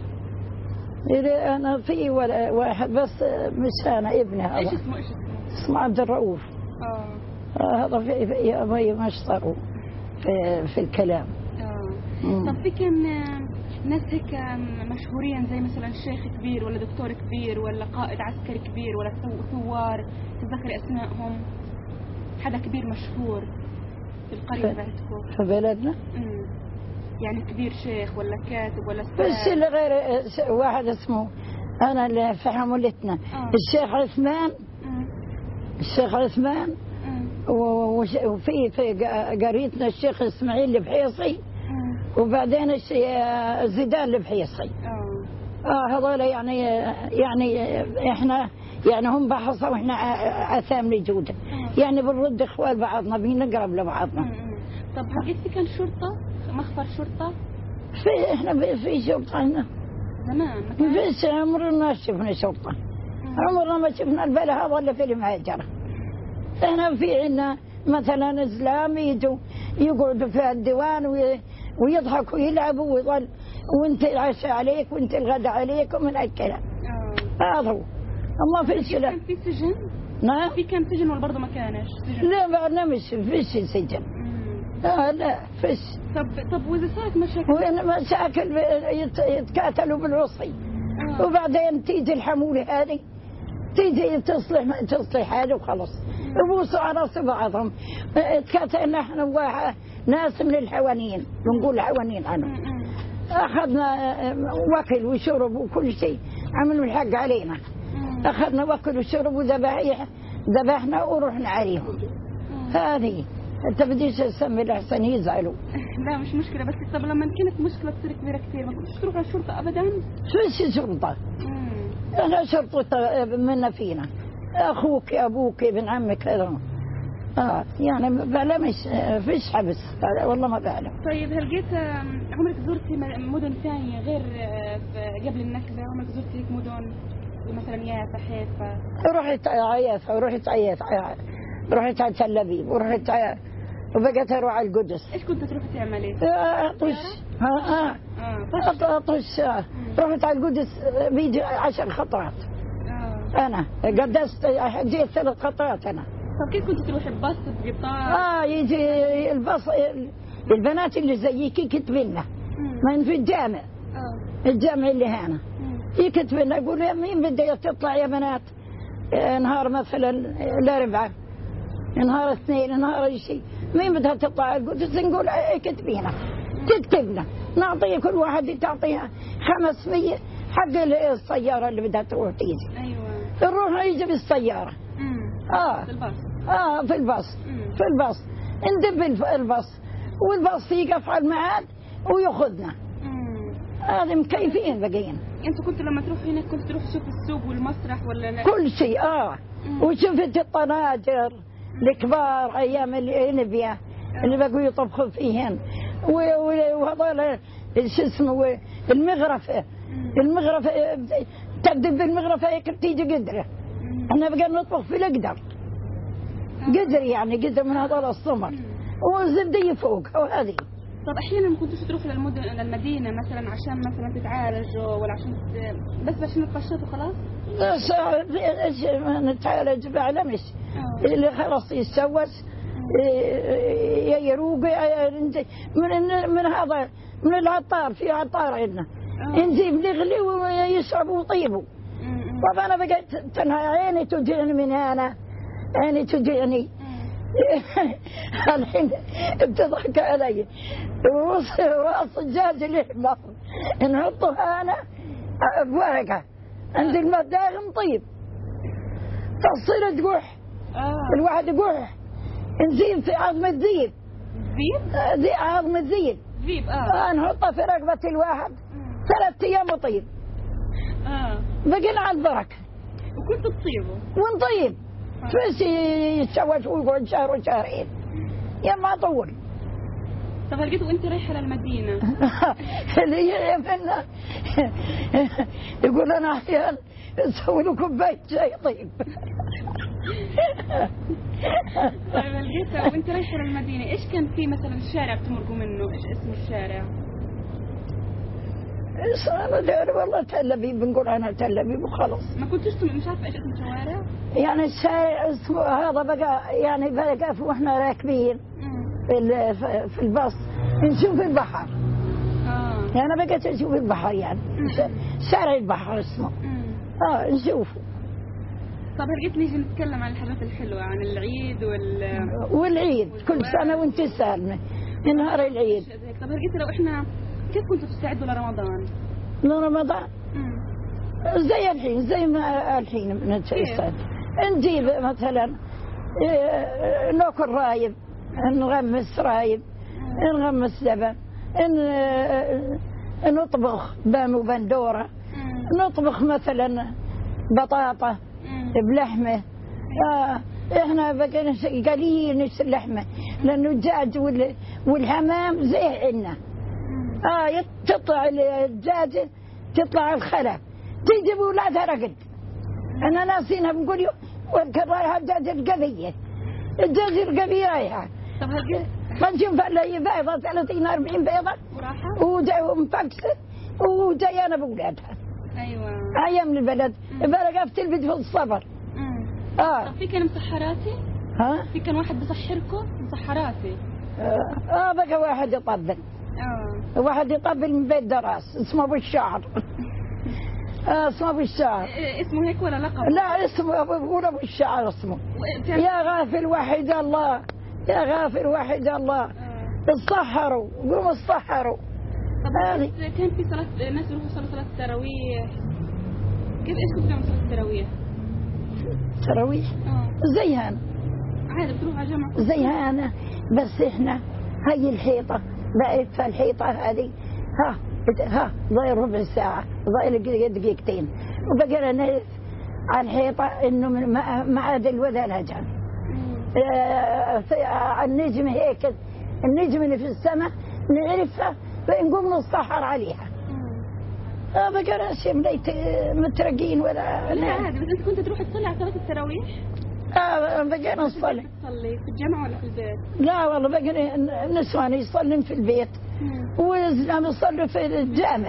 أنا في واحد بس مش أنا ابنها. إيش اسمه؟ اسمه عبد الرؤوف. هذا في أبوي مشطر في الكلام. طب في كان ناس هيك مشهورين زي مثلا شيخ كبير ولا دكتور كبير ولا قائد عسكري كبير ولا ثوار تتذكري أسمائهم؟ حدا كبير مشهور في القرية تبعتكم؟ في بلدنا؟ يعني كبير شيخ ولا كاتب ولا بس اللي غير واحد اسمه أنا اللي في حمولتنا الشيخ عثمان. الشيخ عثمان وفي قريتنا الشيخ إسماعيل البحيصي وبعدين زيدان البحيصي. هذول يعني إحنا يعني هم بحصوا وإحنا عثامني جودة يعني بنرد إخوال بعضنا بنقرب لبعضنا. طب حكيت في كان شرطة مخفر شرطة؟ احنا في شرطة هنا زمان ما فيش. عمرنا ما شفنا شرطة. عمرنا ما شفنا البلد هذا اللي في المهاجرة. احنا في عنا مثلا اسلام يجوا يقعدوا في الديوان ويضحكوا ويلعبوا ويظل وانت العشاء عليك وانت الغداء عليك ومن الكلام. هذا هو. الله في السلام. كان في سجن؟ نعم. في كان سجن ولا برضه ما كانش سجن؟ لا ما مش فيش سجن. لا فيش. طب واذا صارت مشاكل يتكاتلوا بالوصي وبعدين تيجي الحمولة هذه تيجي تصلح هذا وخلص يبوسوا على راس بعضهم. تكاتلنا احنا ناس من الحوانين بنقول الحوانين عنهم اخذنا وكل وشرب وكل شيء عملوا الحق علينا. اخذنا وكل وشرب وذبحنا ورحنا عليهم. هذه انت بديش تسمي الاحسن يزعلوا. لا مش مشكله بس طب لما كانت مشكله تصير كبيره كثير ما كنتش تروح للشرطه ابدا؟ شو شرطه؟ انا شرطه منا فينا اخوك ابوك ابن عمك هذا. يعني بعلمش فيش حبس والله ما بعلم. طيب هل جيت عمرك زرتي مدن ثانية غير قبل النكبة؟ عمرك زرت هيك مدن مثلا يافا، حيفا؟ رحت يافا ورحت رحت على تل أبيب ورحت وبقيت أروح على القدس. إيش كنت تروح تعملي؟ أطش. أطش. رحت على القدس بيجي 10 خطوات. أنا قدست جيت 3 خطوات أنا. طب كيف كنت تروحي؟ بباص، بقطار؟ يجي الباص. البنات اللي زيك يكتبلنا من في الجامع. الجامع اللي هنا يكتبلنا يقول يا مين بدها تطلع يا بنات نهار مثلا الأربعاء، نهار اثنين، نهار شيء، مين بدها تطلع القدس؟ نقول كتبينا، تكتبنا، نعطيه كل واحد تعطيها 500 حق السيارة اللي بدها تروح تيجي. أيوة. نروح يجي بالسيارة. في الباص. في الباص. في الباص ندب الباص، والباص يقف على الميعاد وياخذنا. هذا مكيفين بقين. انتوا كنتوا لما تروحوا هناك كنت تروح تشوف السوق والمسرح ولا لا؟ كل شيء. وشفت الطناجر الكبار ايام الانبياء اللي بقوا يطبخوا فيهن، وهذول شو اسمه المغرفه. تكذب بالمغرفه هيك تيجي قدره. احنا بقى نطبخ في القدر. قدر يعني قدر من هذول الصمر وزبديه فوق وهذه. طب احيانا ما كنتوش تروحوا للمدينه مثلا عشان مثلا تتعالجوا ولا عشان بس عشان تقشطوا خلاص؟ لا نتعالج بعلمش اللي خلاص يتسوس يروق من هذا من العطار. في عطار عندنا ينزيب نغلي ويشربوا ويطيبوا. طب انا بقيت تنهى عيني توجعني من هنا، عيني توجعني. الحين بتضحك علي. راس الدجاج الاحمر نحطه انا بورقه عند المداغم طيب تصير تقح. الواحد يقح نزيد في عظم الذيب. ذيب؟ عظم الذيب. ذيب. نحطه في رقبة الواحد 3 أيام وطيب. بقينا على البركة. وكنتوا تطيبوا؟ ونطيب. فيش يتسوى ويقعد شهر وشهرين يا ما طول. طب لقيتوا وانت رايحه للمدينه اللي يمنا يقول انا احيانا اسوي له كوبايه شاي طيب. طيب لقيتوا وانت رايحه للمدينه ايش كان في مثلا شارع بتمرقوا منه؟ ايش اسم الشارع؟ انا داري والله تل أبيب، بنقول انا تل أبيب وخلص. ما كنتوش مش عارفه ايش اسم الشوارع؟ يعني الشارع اسمه هذا بقى يعني بقى واحنا راكبين في الباص نشوف البحر. يعني انا بقيت اشوف البحر يعني شارع البحر اسمه. نشوفه. طب لقيت نيجي نتكلم عن الحاجات الحلوه، عن العيد والعيد كل سنه وانت سالمه نهار العيد. طب لقيت لو احنا كيف كنتوا تستعدوا لرمضان؟ لرمضان زي الحين، زي ما الحين نتستعد. نجيب مثلا ناكل رايب، نغمس رايب، نغمس لبن، نطبخ بام وبندوره، نطبخ مثلا بطاطا بلحمه. احنا بقينا قليل نشتري لحمه لانه الدجاج والحمام زي عندنا. تطلع الدجاجه تطلع الخلا تيجي بولادها رقد. انا ناسينها بنقول وذكر رايحه الدجاجه القبيه، الدجاجه القبيه رايحه. طب ما نشوف الا هي بيضه 30 40 بيضه وراحه ومفكسه وجايه انا بولادها. ايوه ايام من البلد بلقى تلبد في الصبر. طب في كان مسحراتي؟ في كان واحد بيسحركم مسحراتي؟ بقى واحد يطبل. واحد يطبل من بيت دراس اسمه ابو الشعر. اسمه ابو الشعر. اسمه هيك ولا لقب؟ لا اسمه بقول ابو الشعر اسمه. يا غافل وحد الله، يا غافل وحد الله. تصحروا قوموا تصحروا. طب كان في صلاة الناس يروحوا يصلوا صلاة التراويح، كيف ايش كنتوا تعملوا صلاة التراويح؟ تراويح؟ زي هنا عادي بتروح على جمعة زي هنا، بس احنا هاي الحيطة بقيت في الحيطة هذه ها ضايل ربع ساعة ضايل دقيقتين وبقينا نقف على الحيطة انه ما عاد الولا نجم. النجم هيك النجم اللي في السماء نعرفها بنقوم نتسحر عليها. بقى ناس بنيت مترقين ولا لا عادي. بس انت كنت تروح تصلي على صلاه التراويح؟ بقينا نصلي. تصلي في الجامع ولا في البيت؟ لا والله بقى النسوان يصلين في البيت والزلام يصلوا في الجامع.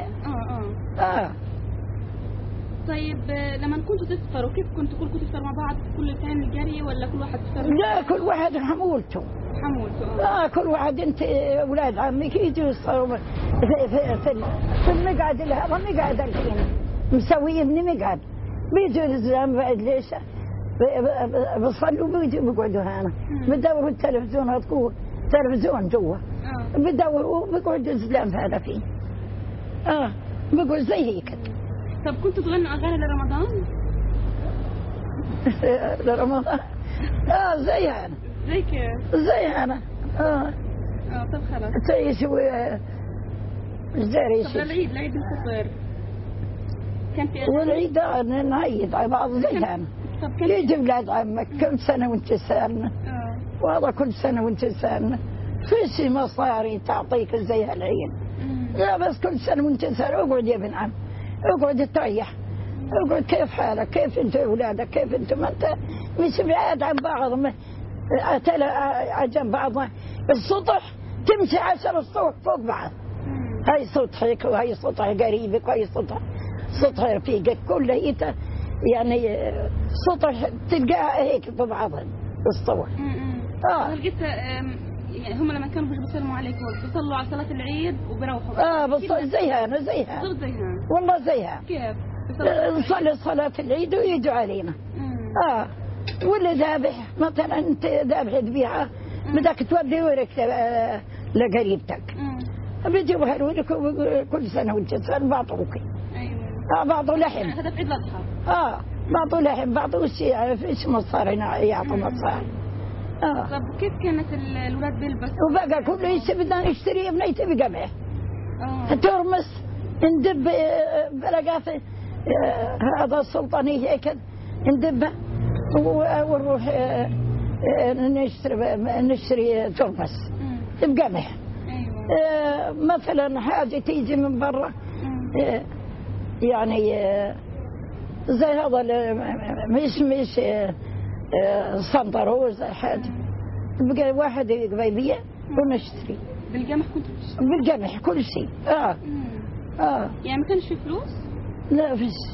طيب لما كنتوا تفطروا كيف كنتوا تفطروا مع بعض كل كان الجري ولا كل واحد يفطر؟ لا كل واحد حمولته. كل واحد انت اولاد عمك يجوا يصلوا في المقعد هذا مقعد الحين مسوي ابني مقعد بيجوا الزلام بعد ليش بيصلوا بيجوا بيقعدوا هنا بدوروا التلفزيون هتكون تلفزيون جوا بدوروا بيقعدوا الزلام هذا فيه بيقعد زي هيك. طب كنتوا تغنوا اغاني لرمضان؟ لرمضان زي هنا. زي كيف؟ زي هنا. طب خلاص. تعيشوا طب للعيد الفطر كان في اغاني؟ والعيد نعيد على بعض زي هنا. يجي اولاد عمك كل سنه وانت سالنا. وهذا كل سنه وانت سالنا. فيش مصاري تعطيك زي هالعيد. لا بس كل سنه وانت سالنا. اقعد يا ابن عم اقعد تريح. اقعد كيف حالك كيف انت اولادك كيف انت ما انت مش بعاد عن بعض عن بعض السطح تمشي 10 سطوح فوق بعض. هاي سطحك وهي سطح قريبك وهي سطح رفيقك كلها يعني سطح تلقاها هيك في بعضها السطوح. لقيت هم لما كانوا بيسلموا عليكم بيصلوا على صلاة العيد وبيروحوا بس زيها والله زيها. كيف؟ نصلي صلاة العيد ويجوا علينا. واللي ذابح مثلا انت ذابح ذبيحة بدك تودي ورك لقريبتك بيجيبها لك كل سنة وانت سنة بعطوك. بعضوا لحم. هذا في عيد الأضحى. بعضوا لحم بعضوا شيء فيش مصاري يعطوا مصاري. طب كيف كانت الأولاد بيلبسوا؟ وبقى كل شيء بدنا نشتري بنيتي بقمح. ترمس ندب بلقات هذا السلطاني هيك ندبه ونروح نشتري ترمس بقمح. مثلا حاجة تيجي من برا يعني زي هذا مش صندروز حاجة بقى واحد قبيبية ونشتري بالقمح. كنت بتشتري بالقمح كل شيء. يعني ما كانش في فلوس؟ لا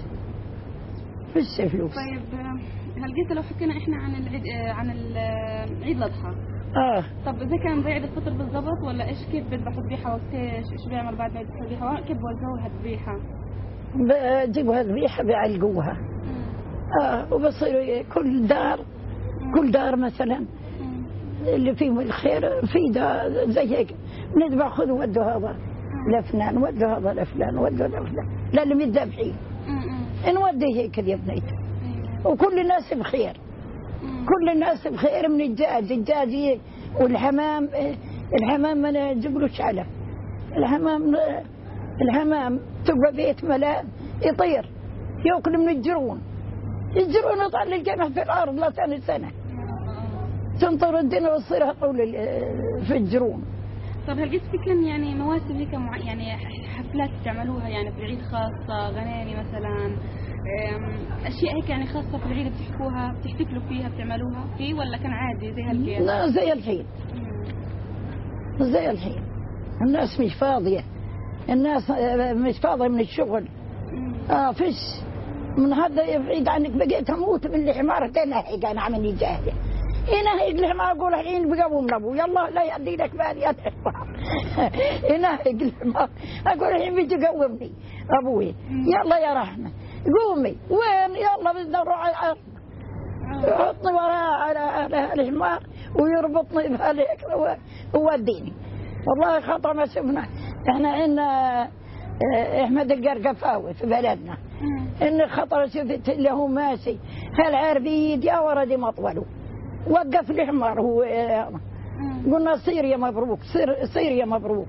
فيش فلوس. طيب هل جيت لو حكينا احنا عن عيد الأضحى طب إذا كان زي عيد الفطر بالضبط ولا إيش كيف بيذبحوا الذبيحة وقتاش إيش بيعمل بعد ما يذبحوا الذبيحة كيف بوزعوها الذبيحة؟ بجيبوها الذبيحة بيعلقوها وبصيروا كل دار مثلا اللي فيهم الخير في دار زي هيك بنذبح خذوا ودوا هذا لفلان ودوا هذا لفلان ودوا لفلان للي متذبحين نودي هيك يا بنيتي. وكل الناس بخير كل الناس بخير من الدجاج والحمام. الحمام ما نجيبلوش علف. الحمام تبقى بيت ملان يطير يأكل من الجرون يطلع الجمع في الأرض لا ثاني سنة تنطر الدنيا وتصيرها طول في الجرون. طب هل في كان يعني مواسم هيك يعني حفلات تعملوها يعني في العيد خاصة غناني مثلا أشياء هيك يعني خاصة في العيد بتحتفلوا فيها بتعملوها فيه ولا كان عادي زي هالكيف؟ لا زي الحين الناس مش فاضية. الناس مش فاضية من الشغل. فيش من هذا يبعد عنك بقيت اموت من الحمار تنهق انا عمني جاهله هنا الحمار اقول الحين بقوم ابو يلا لا يدي لك بالي يا الحمار هنا الحمار اقول الحين بيجي يقومني ابوي يلا يا رحمه قومي وين يلا بدنا نروح على الارض يحطني وراء على الحمار ويربطني بهالهيك ووديني. والله خطر ما شفنا احنا عندنا احمد القرقفاوي في بلدنا ان خطر شفت اللي هو ماشي هالعربيد يا ولدي مطوله وقف الحمار هو قلنا صير يا مبروك صير يا مبروك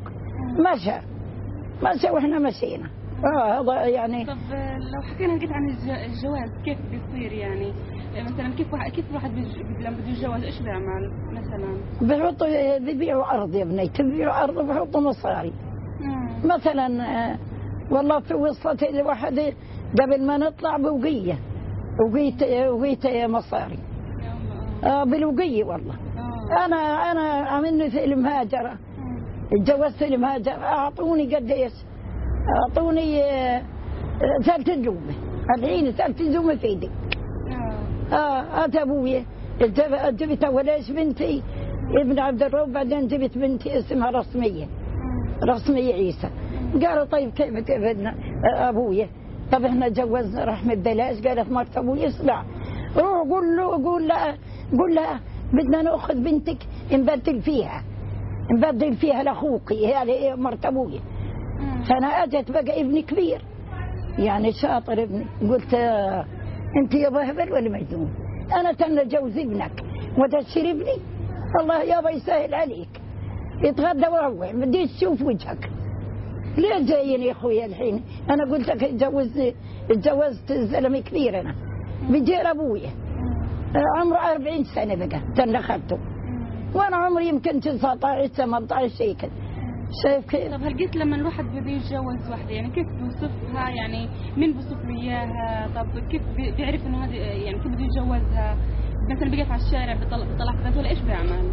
مشى واحنا مشينا. هذا يعني. طب لو حكينا لقيت عن الجواز كيف بيصير يعني مثلا كيف الواحد لما بده يتجوز ايش بيعمل مثلا؟ بيحطوا بيبيعوا ارض يا بنيتي بيبيعوا ارض وبيحطوا مصاري مثلا والله وصلت الواحد قبل ما نطلع بوقية وقيت مصاري بالوقية والله. أنا عملني في المهاجرة، اتجوزت المهاجرة، أعطوني قديش؟ أعطوني 3 نجومة. الحين 3 نجومة في يدي. هذا أبوي جبت أوليش بنتي ابن عبد الرب، بعدين جبت بنتي اسمها رسمية عيسى. قالوا طيب كيف أبوي؟ طب احنا جوزنا رحمة ببلاش. قالت مرت أبوي اسمع، روح قول لها بدنا نأخذ بنتك نبدل فيها لأخوك، هي مرت أبوي. فأنا أجت بقى ابني كبير يعني شاطر ابني، قلت أنت يا بهبل ولا مجنون؟ أنا تنجوز ابنك وتشير ابني؟ الله يابا يسهل عليك، يتغدى وروح، بدي تشوف وجهك. ليه جايين يا أخويا الحين؟ أنا قلت لك اتجوزت زلمة كبير، أنا بجير أبويا عمره 40 سنة بقى تنخلته، وأنا عمري يمكن 19 18 شيء كده. شايف كيف؟ طب هل قلت لما الواحد بده يتجوز واحدة يعني كيف بيوصفها؟ يعني مين بيوصف له إياها؟ طب كيف بيعرف إنه هذه يعني كيف بده يتجوزها؟ مثلا بقت على الشارع بطلع ذات ولا إيش بيعمل؟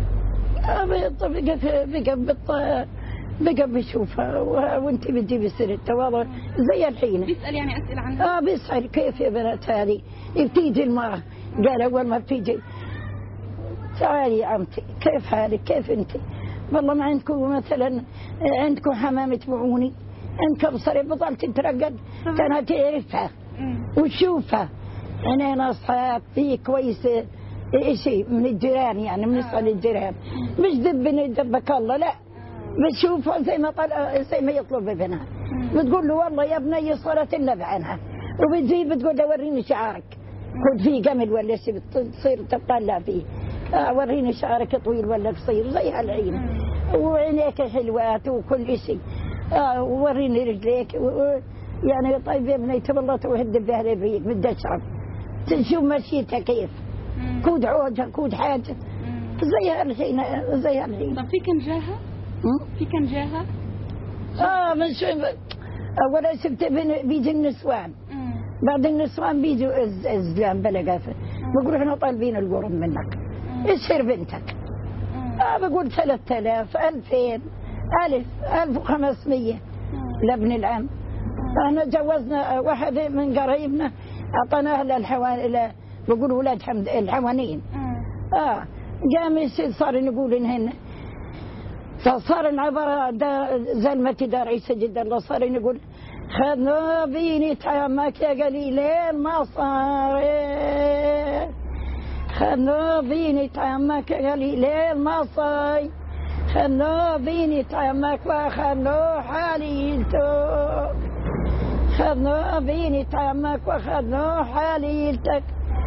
بقى بيشوفها وانت بتجيبي سيرتها والله زي الحين. بيسأل يعني أسئلة عنها؟ بيسأل كيف يا بنات هذه؟ بتيجي المرأة، قال أول ما بتيجي تعالي يا عمتي كيف حالك كيف انت؟ والله ما عندكم مثلا عندكم حمامة بعوني؟ عندكم بصري بضل تترقد كانت تعرفها وتشوفها. أنا نصحات في كويسة شيء من الجيران، يعني بنسأل الجيران مش دبك الله، لا بتشوفها زي ما يطلب ابنها. بتقول له والله يا ابني صارت النبع عنها، وبتجي بتقول له وريني شعرك، كنت في جمل ولا شيء بتصير تطلع فيه، وريني شعرك طويل ولا قصير زي هالعين، وعينيك حلوات وكل شيء، وريني رجليك يعني طيب يا ابني والله توهد بها الريق بدي اشرب، تشوف مشيتها كيف، كود عوجة كود حاجة زي هالحين زي هالحين. طب في كم جاهة؟ في كم جاهة؟ مش أولا شفت بيجي النسوان، بعد النسوان بيجوا الزلام بلقافة، بقول احنا طالبين القرن منك، ايش بنتك؟ بقول 3000 2000 1000 1500 لابن العم. احنا جوزنا واحد من قرايبنا اعطيناه للحوان بقول ولاد حمد الحوانين. قام صار نقول انهن فصار العبارة زلمتي دار عيسى جد الله، صار نقول خذنا بيني تعمك يا قليلين ما صار، خذنا بيني تعمك يا قليلين ما صار، خذنا بيني تعمك واخذنا حاليلتك، خذنا بيني تعمك واخذنا حاليلتك.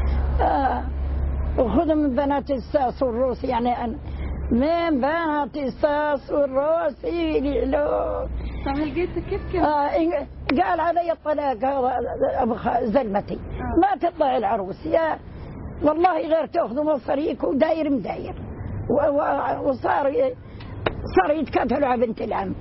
وخذوا من بنات الساس والروس، يعني أنا من بنات الساس والروس يلو. طب هل قلت كيف قال علي الطلاق أبو زلمتي ما تطلع العروس يا والله غير تأخذوا مصاريك وداير مداير، وصار يتكتلوا على بنت العم.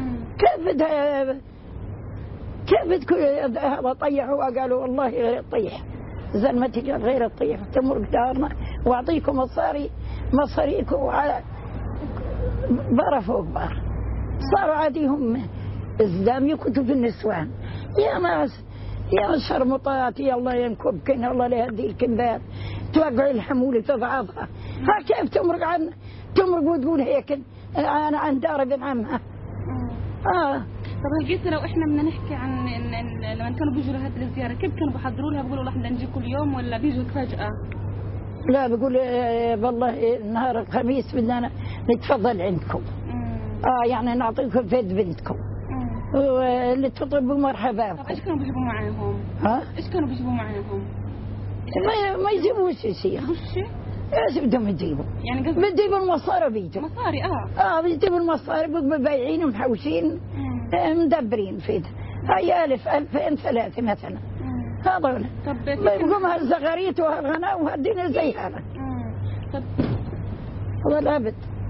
كيف هذا طيحوا وقالوا والله غير الطيح، زلمتي قال غير الطيح تمر دارنا واعطيكم مصاريكم على بار فوق بار. صاروا عاديهم الزلام يكتب في النسوان يا ناس يا شرمطات يا الله ينكبكن الله لا يهدي الكنبات توقع الحمولة تضعفها. كيف تمرق وتقول هيك أنا عن دار ابن عمها. طب هل لو احنا بدنا نحكي عن لما كانوا بيجوا لهذه الزيارة كيف كانوا بيحضروا لها؟ بيقولوا احنا نجي كل يوم ولا بيجوا فجأة؟ لا بقول والله نهار الخميس بدنا نتفضل عندكم. يعني نعطيكم فيد بنتكم واللي تطلبوا مرحبا. طب ايش كانوا بيجيبوا معاهم؟ ايش كانوا بيجيبوا معاهم؟ ما يجيبوش شيء. ايش بدهم يجيبوا؟ يعني بيجيبوا المصاري بيجوا. مصاري بيجيبوا المصاري بايعين ومحوشين مدبرين فيه. هاي 1000 2000 3 مثلا. هذول. طب بيقوم هالزغاريت وهالغناء وهالدنيا زي هذا. طب هذا الابد.